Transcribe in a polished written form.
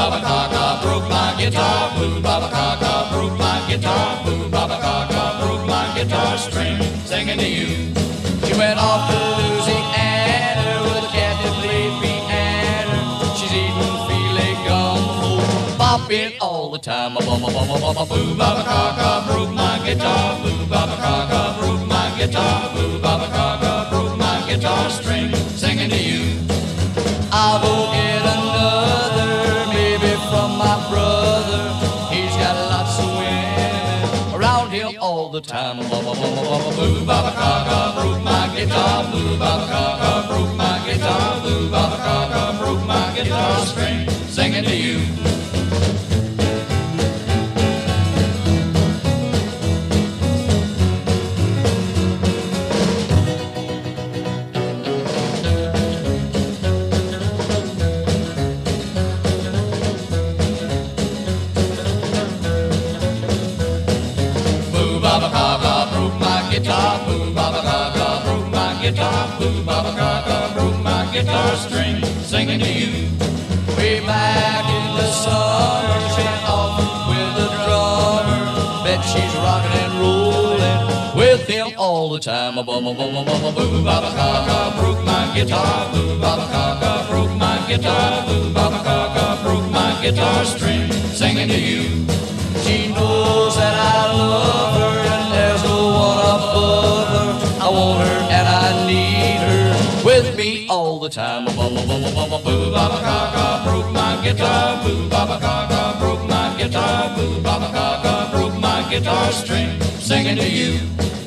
baba caca, broke my guitar. Boo baba caca, broke my guitar. Boo baba caca, broke my guitar string, singing to you. She went off to Louisiana with a cat that played piano. She's eating filet gumbo, popping all the time. Boo baba caca, broke my guitar. Boo baba caca, broke my guitar. Boo baba caca, broke my guitar string, singing to you. I'll go get another, maybe from my brother. He's got lots of women around him all the time. Boo baba caca, broke my guitar. Boo baba caca, broke my guitar. Boo baba caca, broke my guitar string, singing to you. Baba caca, broke my guitar. Boo baba caca, broke my guitar. Boo baba caca, broke my guitar string, singing to you. Way back in the summer, she went off with the drummer. Bet she's rocking and rolling with him all the time. Boo baba caca, broke my guitar. Boo baba caca, broke my guitar. Boo baba caca, broke my guitar string, singing to you. She knows that I love her and there's no one above her. I want her and I need her with me all the time. Boo baba caca, broke my guitar. Boo baba caca, broke my guitar. Boo baba caca, broke my guitar string, singing to you.